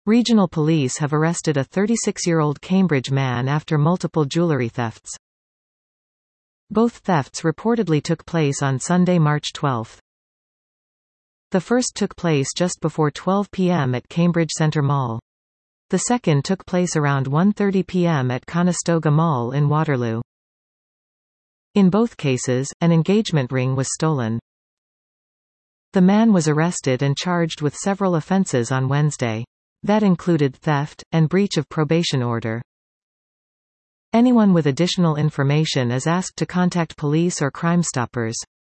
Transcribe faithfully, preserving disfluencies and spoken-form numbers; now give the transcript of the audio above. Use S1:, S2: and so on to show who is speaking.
S1: Regional police have arrested a thirty-six-year-old Cambridge man after multiple jewellery thefts. Both thefts reportedly took place on Sunday, March twelfth. The first took place just before twelve p m at Cambridge Centre Mall. The second took place around one thirty p m at Conestoga Mall in Waterloo. In both cases, an engagement ring was stolen. The man was arrested and charged with several offences on Wednesday. That included theft, and breach of probation order. Anyone with additional information is asked to contact police or Crime Stoppers.